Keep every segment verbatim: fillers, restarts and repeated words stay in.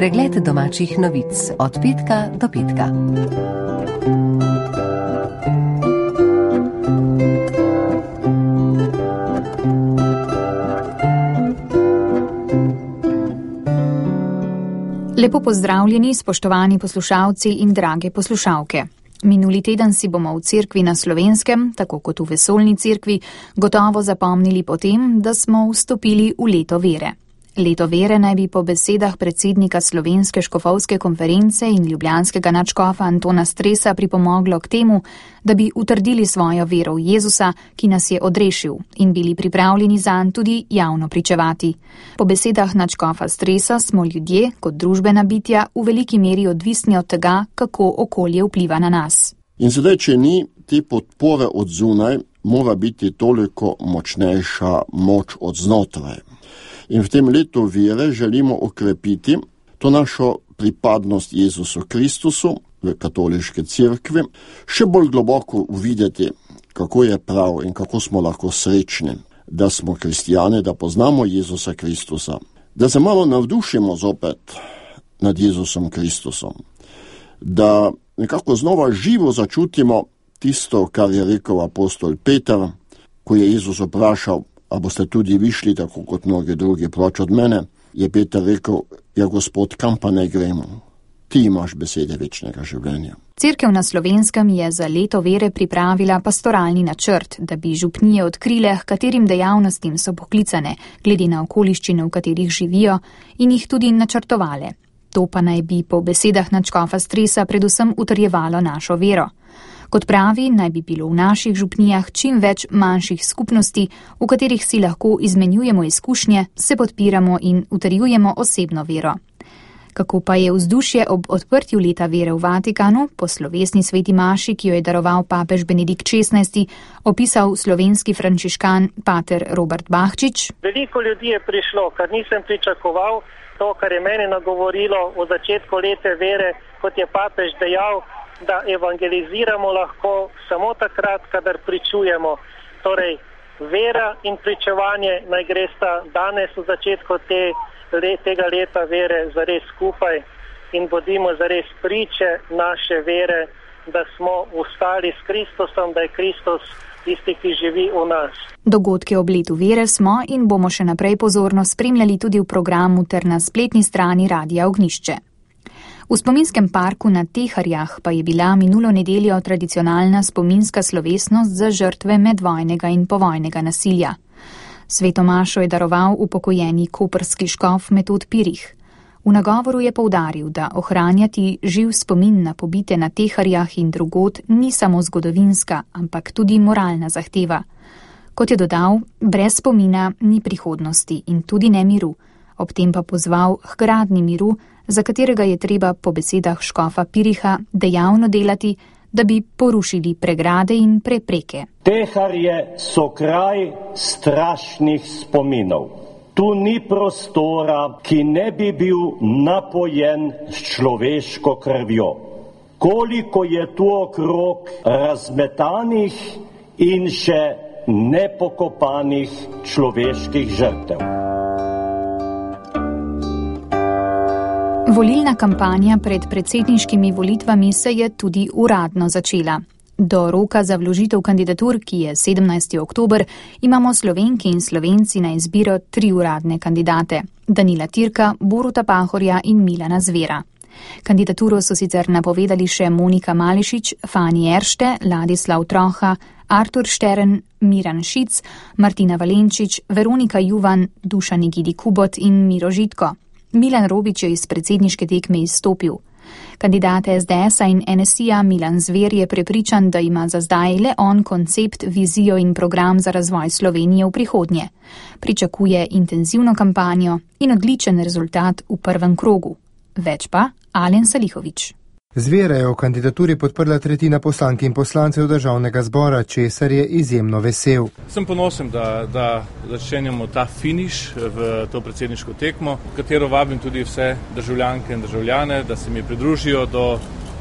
Pregled domačih novic od petka do petka. Lepo pozdravljeni, spoštovani poslušalci in drage poslušalke. Minuli teden si bomo v cerkvi na Slovenskem, tako kot v vesoljni cerkvi, gotovo zapomnili po tem, da smo vstopili v leto vere. Leto vere naj bi po besedah predsednika Slovenske škofovske konference in ljubljanskega nadškofa Antona Stresa pripomoglo k temu, da bi utrdili svojo vero v Jezusa, ki nas je odrešil, in bili pripravljeni zanj tudi javno pričevati. Po besedah nadškofa Stresa smo ljudje, kot družbena bitja, v veliki meri odvisni od tega, kako okolje vpliva na nas. In sedaj, če ni te podpore od zunaj, mora biti toliko močnejša moč od znotraj. In v tem letu vere želimo okrepiti to našo pripadnost Jezusu Kristusu v katoliške cerkvi, še bolj globoko uvideti, kako je prav in kako smo lahko srečni, da smo kristijani, da poznamo Jezusa Kristusa, da se malo navdušimo zopet nad Jezusom Kristusom, da nekako znova živo začutimo tisto, kar je rekel apostol Peter, ko je Jezus vprašal, a boste tudi vi šli, tako kot mnogi drugi, proč od mene, je Peter rekel, ja, Gospod, kam pa ne gremo? Ti imaš besede večnega življenja. Cerkev na Slovenskem je za leto vere pripravila pastoralni načrt, da bi župnije odkrile, katerim dejavnostim so poklicane, glede na okoliščine, v katerih živijo, in jih tudi načrtovale. To pa naj bi po besedah nadškofa Stresa predvsem utrjevalo našo vero. Kot pravi, naj bi bilo v naših župnijah čim več manjših skupnosti, v katerih si lahko izmenjujemo izkušnje, se podpiramo in utrjujemo osebno vero. Kako pa je vzdušje ob odprtju leta vere v Vatikanu, po slovesni sveti maši, ki jo je daroval papež Benedikt šestnajsti, opisal slovenski frančiškan pater Robert Bahčič. Veliko ljudi je prišlo, kar nisem pričakoval, to, kar je mene nagovorilo v začetku leta vere, kot je papež dejal, da evangeliziramo lahko samo takrat, kadar pričujemo. Torej, vera in pričevanje naj gresta danes v začetku te, tega leta vere zares skupaj in bodimo zares priče naše vere, da smo vstali s Kristusom, da je Kristus tisti, ki živi v nas. Dogodke ob letu vere smo in bomo še naprej pozorno spremljali tudi v programu ter na spletni strani Radia Ognjišče. V spominskem parku na Teharjah pa je bila minulo nedeljo tradicionalna spominska slovesnost za žrtve medvojnega in povojnega nasilja. Sveto mašo je daroval upokojeni koprski škof Metod Pirih. V nagovoru je poudaril, da ohranjati živ spomin na pobite na Teharjah in drugod ni samo zgodovinska, ampak tudi moralna zahteva. Kot je dodal, brez spomina ni prihodnosti in tudi ne miru. Ob tem pa pozval k gradnji miru, za katerega je treba po besedah škofa Piriha dejavno delati, da bi porušili pregrade in prepreke. Teharje so kraj strašnih spominov. Tu ni prostora, ki ne bi bil napojen s človeško krvjo. Koliko je tu okrog razmetanih in še nepokopanih človeških žrtev. Volilna kampanja pred predsedniškimi volitvami se je tudi uradno začela. Do roka za vložitev kandidatur, ki je sedemnajsti oktober, imamo Slovenke in Slovenci na izbiro tri uradne kandidate: Danila Tirka, Boruta Pahorja in Milana Zvera. Kandidaturo so sicer napovedali še Monika Malešič, Fani Eršte, Ladislav Troha, Artur Štern, Miran Šic, Martina Valenčič, Veronika Juvan, Dušan Egidi Kubot in Miro Žitko. Milan Robič je iz predsedniške tekme izstopil. Kandidat es de esa in en es i-ja Milan Zver je prepričan, da ima za zdaj le on koncept, vizijo in program za razvoj Slovenije v prihodnje. Pričakuje intenzivno kampanjo in odličen rezultat v prvem krogu. Več pa Alen Salihovič. Zvera je v kandidaturi podprla tretjina poslank in poslancev državnega zbora, česar je izjemno vesel. Sem ponosen, da, da začenjamo ta finiš v to predsedniško tekmo, v katero vabim tudi vse državljanke in državljane, da se mi pridružijo do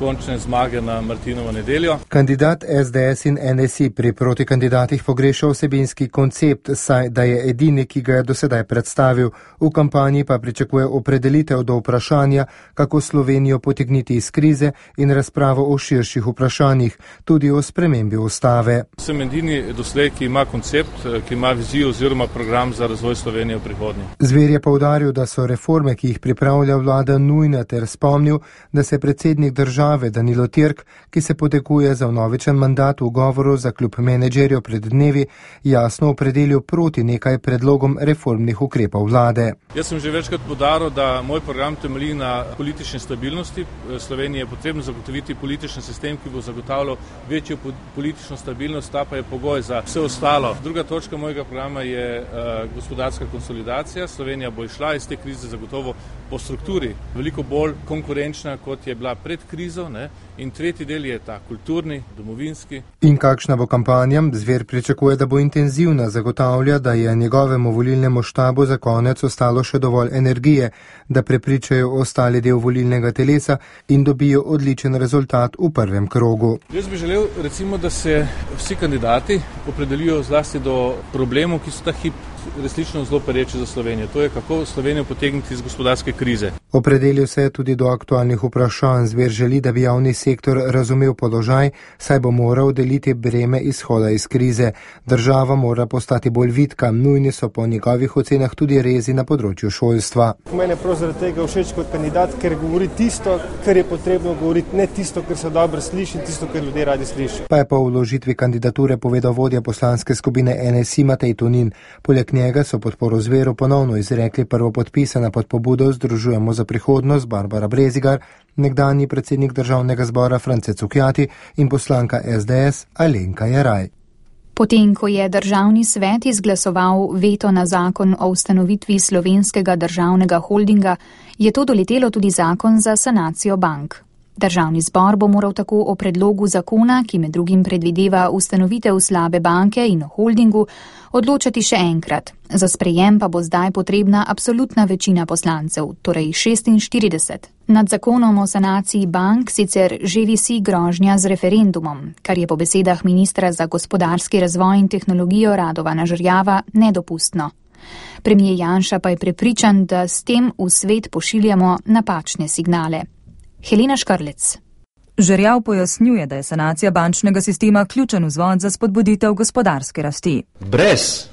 neskončne zmage na Martinovo nedeljo. Kandidat S D S in N S I pri protikandidatih pogreša vsebinski koncept, saj da je edini, ki ga je do sedaj predstavil. V kampanji pa pričakuje opredelitev do vprašanja, kako Slovenijo potegniti iz krize in razpravo o širših vprašanjih, tudi o spremembi ustave. Sem edini doslej, ki ima koncept, ki ima vizijo oziroma program za razvoj Slovenije v prihodnje. Zver je poudaril, da so reforme, ki jih pripravlja vlada, nujne, ter spomnil, da se predsednik države Danilo Türk, ki se poteguje za vnovičen mandat, v govoru za klub menedžerjev pred dnevi jasno opredelil proti nekaj predlogom reformnih ukrepov vlade. Jaz sem že večkrat poudaril, da moj program temelji na politični stabilnosti. Sloveniji je potrebno zagotoviti politični sistem, ki bo zagotavljal večjo politično stabilnost, ta pa je pogoj za vse ostalo. Druga točka mojega programa je uh, gospodarska konsolidacija. Slovenija bo išla iz te krize zagotovo po strukturi veliko bolj konkurenčna, kot je bila pred krizo, ne? In tretji del je ta kulturni, domovinski. In kakšna bo kampanja? Zver pričakuje, da bo intenzivna, zagotavlja, da je njegovemu volilnemu štabu za konec ostalo še dovolj energije, da prepričajo ostali del volilnega telesa in dobijo odličen rezultat v prvem krogu. Jaz bi želel, recimo, da se vsi kandidati opredelijo zlasti do problemov, ki so ta hip resnično zelo pereči za Slovenijo. To je, kako Slovenijo potegniti iz gospodarske krize. Opredelil se je tudi do aktualnih vprašanj. Zver želi, da bi javni sektor razumel položaj, saj bo moral deliti breme izhoda iz krize. Država mora postati bolj vitka. Nujni so po njegovih ocenah tudi rezi na področju šolstva. Mene prav zaradi tega všeč kot kandidat, ker govori tisto, kar je potrebno govoriti, ne tisto, kar se dobro sliši, tisto, kar ljudje radi sliši. Pa je po vložitvi kandidature povedal vodja poslanske skupine N S I Matej Tonin. Poleg njega so podporo Zveru ponovno izrekli prvopodpisana pod pobudo Združujemo za prihodnost Barbara Brezigar, nekdanji predsednik državnega zbora France Cukjati in poslanka S D S Alenka Jeraj. Potem, ko je državni svet izglasoval veto na zakon o ustanovitvi slovenskega državnega holdinga, je to doletelo tudi zakon za sanacijo bank. Državni zbor bo moral tako o predlogu zakona, ki med drugim predvideva ustanovitev slabe banke in o holdingu, odločati še enkrat. Za sprejem pa bo zdaj potrebna absolutna večina poslancev, torej šestinštirideset. Nad zakonom o sanaciji bank sicer že visi grožnja z referendumom, kar je po besedah ministra za gospodarski razvoj in tehnologijo Radovana Žerjava nedopustno. Premier Janša pa je prepričan, da s tem v svet pošiljamo napačne signale. Helena Škrlec. Žerjav pojasnjuje, da je sanacija bančnega sistema ključen vzvod za spodbuditev gospodarske rasti. Brez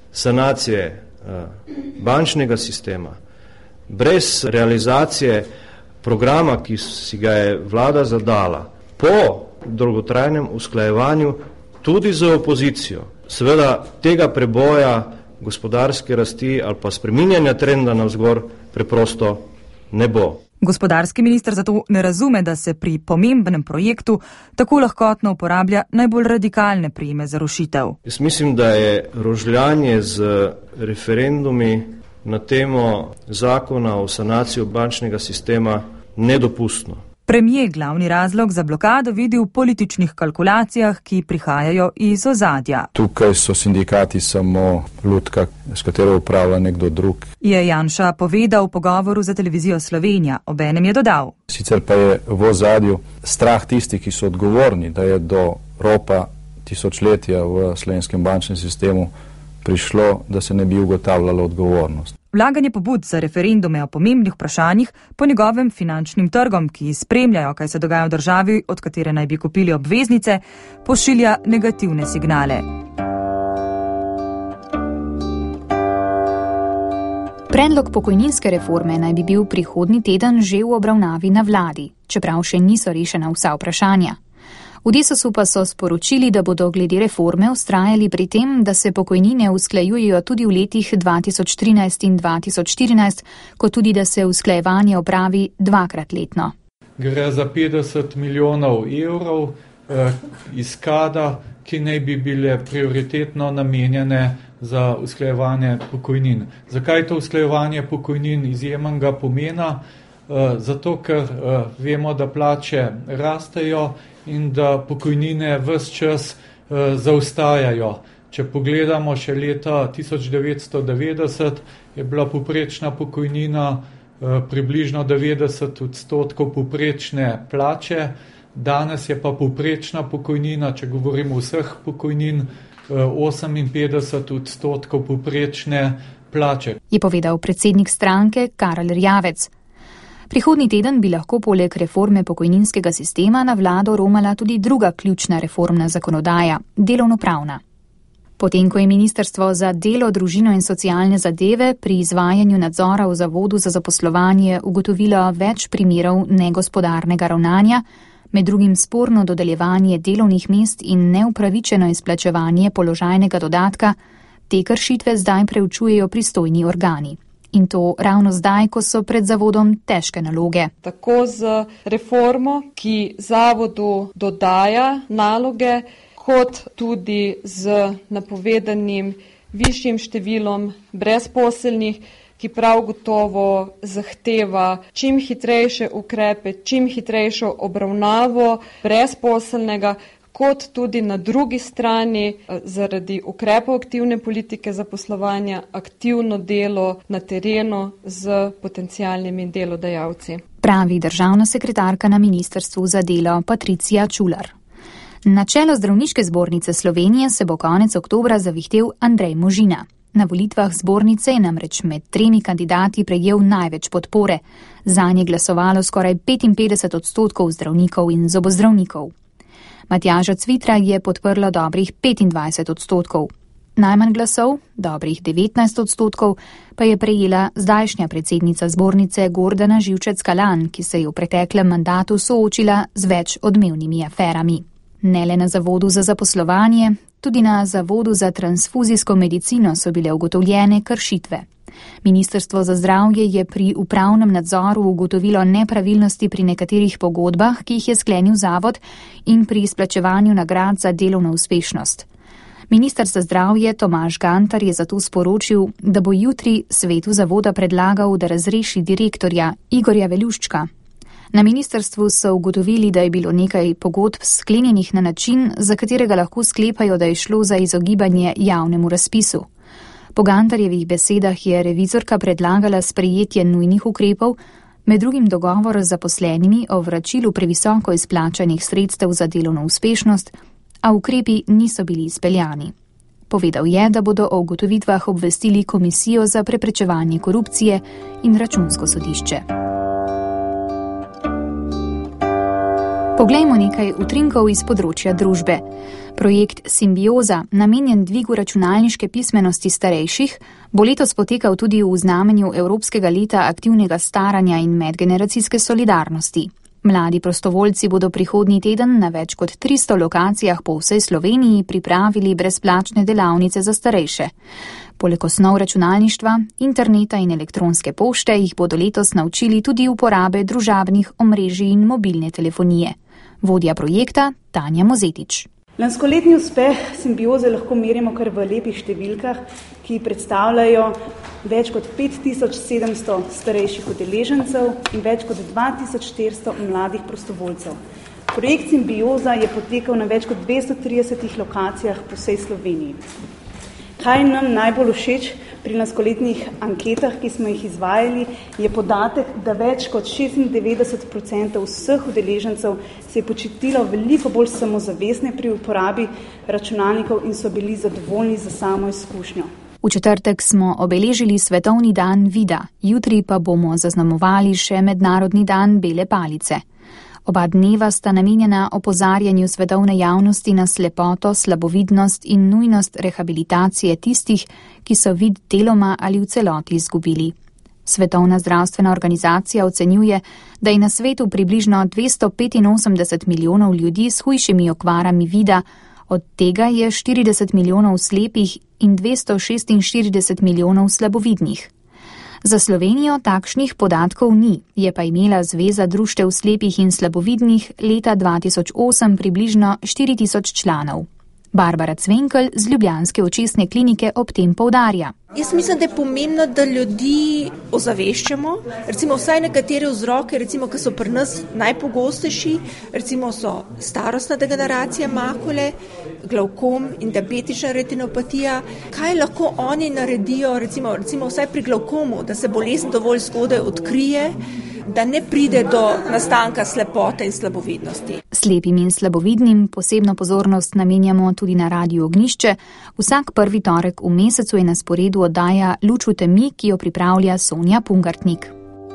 sanacije uh, bančnega sistema, brez realizacije programa, ki si ga je vlada zadala, po dolgotrajnem usklajevanju tudi z opozicijo, seveda tega preboja gospodarske rasti ali pa spreminjanja trenda navzgor preprosto ne bo. Gospodarski minister zato ne razume, da se pri pomembnem projektu tako lahkotno uporablja najbolj radikalne prijeme za rušitev. Jaz mislim, da je rožljanje z referendumi na temo zakona o sanaciji bančnega sistema nedopustno. Premier glavni razlog za blokado vidi v političnih kalkulacijah, ki prihajajo iz ozadja. Tukaj so sindikati samo lutka, s katero upravlja nekdo drug. Je Janša povedal v pogovoru za televizijo Slovenija, obenem je dodal. Sicer pa je v ozadju strah tistih, ki so odgovorni, da je do ropa tisočletja v slovenskem bančnem sistemu prišlo, da se ne bi ugotavljalo odgovornost. Vlaganje pobud za referendume o pomembnih vprašanjih po njegovem finančnim trgom, ki spremljajo, kaj se dogaja v državi, od katere naj bi kupili obveznice, pošilja negativne signale. Predlog pokojninske reforme naj bi bil prihodnji teden že v obravnavi na vladi, čeprav še niso rešena vsa vprašanja. V Desusu pa so sporočili, da bodo glede reforme vztrajali pri tem, da se pokojnine usklajujejo tudi v letih dva tisoč trinajst in dva tisoč štirinajst, kot tudi, da se usklajevanje opravi dvakrat letno. Gre za petdeset milijonov evrov eh, iz kada, ki naj bi bile prioritetno namenjene za usklajevanje pokojnin. Zakaj je to usklajevanje pokojnin izjemnega pomena? Eh, zato, ker eh, vemo, da plače rastejo in da pokojnine ves čas uh, zaostajajo. Če pogledamo še leta tisoč devetsto devetdeset, je bila povprečna pokojnina približno devetdeset odstotkov povprečne plače, danes je pa povprečna pokojnina, če govorimo vseh pokojnin, oseminpetdeset odstotkov povprečne plače. Je povedal predsednik stranke Karel Erjavec. Prihodnji teden bi lahko poleg reforme pokojninskega sistema na vlado romala tudi druga ključna reformna zakonodaja, delovnopravna. Potem, ko je Ministrstvo za delo, družino in socialne zadeve pri izvajanju nadzora v Zavodu za zaposlovanje ugotovilo več primerov negospodarnega ravnanja, med drugim sporno dodeljevanje delovnih mest in neupravičeno izplačevanje položajnega dodatka, te kršitve zdaj preučujejo pristojni organi. In to ravno zdaj, ko so pred zavodom težke naloge. Tako z reformo, ki zavodu dodaja naloge, kot tudi z napovedanim višjim številom brezposelnih, ki prav gotovo zahteva čim hitrejše ukrepe, čim hitrejšo obravnavo brezposelnega, kot tudi na drugi strani zaradi ukrepov aktivne politike zaposlovanja aktivno delo na terenu z potencialnimi delodajalci. Pravi državna sekretarka na Ministrstvu za delo Patricija Čular. Na čelo Zdravniške zbornice Slovenije se bo konec oktobra zavihtel Andrej Možina. Na volitvah zbornice je namreč med tremi kandidati prejel največ podpore. Zanj je glasovalo skoraj petinpetdeset odstotkov zdravnikov in zobozdravnikov. Matjaža Cvitra je podprlo dobrih petindvajset odstotkov. Najmanj glasov, dobrih devetnajst odstotkov, pa je prejela zdajšnja predsednica zbornice Gordana Živčec-Kalan, ki se je v preteklem mandatu soočila z več odmevnimi aferami. Ne le na Zavodu za zaposlovanje, tudi na Zavodu za transfuzijsko medicino so bile ugotovljene kršitve. Ministrstvo za zdravje je pri upravnem nadzoru ugotovilo nepravilnosti pri nekaterih pogodbah, ki jih je sklenil zavod, in pri izplačevanju nagrad za delovno uspešnost. Minister za zdravje Tomaž Gantar je zato sporočil, da bo jutri svetu zavoda predlagal, da razreši direktorja Igorja Veljuščka. Na ministrstvu so ugotovili, da je bilo nekaj pogodb sklenjenih na način, za katerega lahko sklepajo, da je šlo za izogibanje javnemu razpisu. Po Gantarjevih besedah je revizorka predlagala sprejetje nujnih ukrepov, med drugim dogovor z zaposlenimi o vračilu previsoko izplačanih sredstev za delovno uspešnost, a ukrepi niso bili izpeljani. Povedal je, da bodo o ugotovitvah obvestili Komisijo za preprečevanje korupcije in Računsko sodišče. Poglejmo nekaj utrinkov iz področja družbe. Projekt Simbioza, namenjen dvigu računalniške pismenosti starejših, bo letos potekal tudi v znamenju Evropskega leta aktivnega staranja in medgeneracijske solidarnosti. Mladi prostovoljci bodo prihodnji teden na več kot tristo lokacijah po vsej Sloveniji pripravili brezplačne delavnice za starejše. Poleg osnov računalništva, interneta in elektronske pošte jih bodo letos naučili tudi uporabe družabnih omrežij in mobilne telefonije. Vodja projekta Tanja Mozetič. Lanskoletni uspeh Simbioze lahko merimo kar v lepih številkah, ki predstavljajo več kot pet tisoč sedemsto starejših udeležencev in več kot dva tisoč štiristo mladih prostovoljcev. Projekt Simbioza je potekal na več kot dvesto tridesetih lokacijah po vsej Sloveniji. Kaj nam najbolj všeč pri lanskoletnih anketah, ki smo jih izvajali, je podatek, da več kot šestindevetdeset procentov vseh udeležencev se je počutilo veliko bolj samozavestne pri uporabi računalnikov in so bili zadovoljni za samo izkušnjo. V četrtek smo obeležili Svetovni dan vida, jutri pa bomo zaznamovali še Mednarodni dan bele palice. Oba dneva sta namenjena opozarjanju svetovne javnosti na slepoto, slabovidnost in nujnost rehabilitacije tistih, ki so vid deloma ali v celoti izgubili. Svetovna zdravstvena organizacija ocenjuje, da je na svetu približno dvesto petinosemdeset milijonov ljudi s hujšimi okvarami vida, od tega je štirideset milijonov slepih in dvesto šestinštirideset milijonov slabovidnih. Za Slovenijo takšnih podatkov ni, je pa imela Zveza društev slepih in slabovidnih leta dva tisoč osem približno štiri tisoč članov. Barbara Cvenkelj z ljubljanske očesne klinike ob tem poudarja. Jaz mislim, da je pomembno, da ljudi ozaveščamo, recimo vsaj nekatere vzroke, recimo, ki so pri nas najpogostejši, recimo so starostna degeneracija makule, glavkom in diabetična retinopatija. Kaj lahko oni naredijo, recimo, recimo vsaj pri glavkomu, da se bolezen dovolj zgodaj odkrije, da ne pride do nastanka slepote in slabovidnosti. Slepim in slabovidnim posebno pozornost namenjamo tudi na Radiu Ognjišče. Vsak prvi torek v mesecu je na sporedu oddaja Luč v temi, ki jo pripravlja Sonja Pungartnik.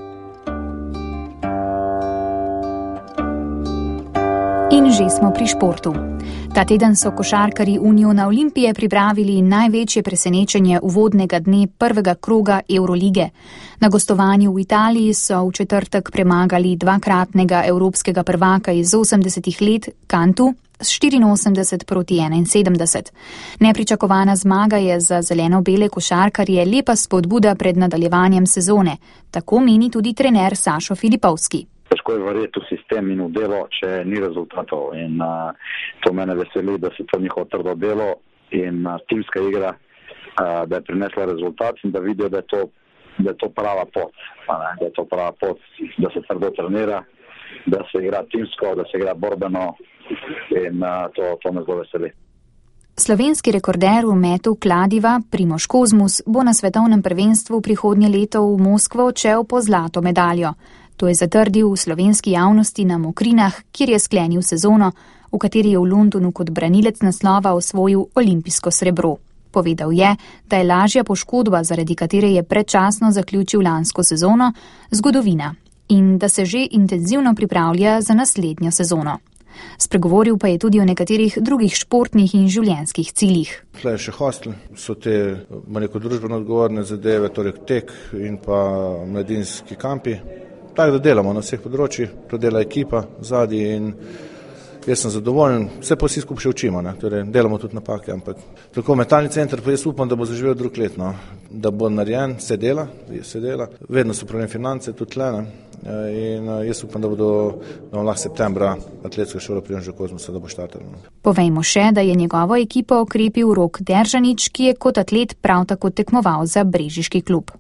In že smo pri športu. Ta teden so košarkarji Uniona Olimpije pripravili največje presenečenje uvodnega dne prvega kroga Eurolige. Na gostovanju v Italiji so v četrtek premagali dvakratnega evropskega prvaka iz osemdesetih let Cantu s štiriinosemdeset proti enainsedemdeset. Nepričakovana zmaga je za zeleno-bele košarkarje lepa spodbuda pred nadaljevanjem sezone. Tako meni tudi trener Sašo Filipovski. Težko je verjeti v sistem in v delo, če ni rezultatov. In uh, to mene veseli, da se to njihovo trdo delo in uh, timska igra, uh, da je prinesla rezultat in da vidijo, da je to, da je to prava pot. Ne, da je to prava pot, da se trdo trenira, da se igra timsko, da se igra borbeno in uh, to, to me zelo veseli. Slovenski rekorder v metu kladiva Primož Kozmus bo na svetovnem prvenstvu prihodnje leto v Moskvo odšel po zlato medaljo. To je zatrdil v slovenski javnosti na Mokrinah, kjer je sklenil sezono, v kateri je v Londonu kot branilec naslova osvojil olimpijsko srebro. Povedal je, da je lažja poškodba, zaradi katere je predčasno zaključil lansko sezono, zgodovina in da se že intenzivno pripravlja za naslednjo sezono. Spregovoril pa je tudi o nekaterih drugih športnih in življenjskih ciljih. Tle je še hostel, so te manjko družbeno odgovorne zadeve, torej tek in pa mladinski kampi. Tako da delamo na vseh področjih, to dela ekipa zadnji in jaz sem zadovoljen, vse pa vsi skupaj še učimo, ne? Torej delamo tudi napake, ampak tako metalni center, pa jaz upam, da bo zaživel drug let, no? Da bo narejen, se dela, se dela, vedno so problem finance, tudi tle, ne? In jaz upam, da bodo da lahko septembra atletska šola Primoža Kozmusa, da bo štartala. No? Povejmo še, da je njegovo ekipo okrepil Rok Deržanič, ki je kot atlet prav tako tekmoval za brežiški klub.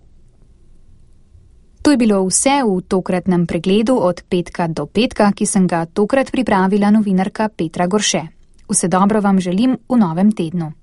To je bilo vse v tokratnem pregledu od petka do petka, ki sem ga tokrat pripravila novinarka Petra Gorše. Vse dobro vam želim v novem tednu.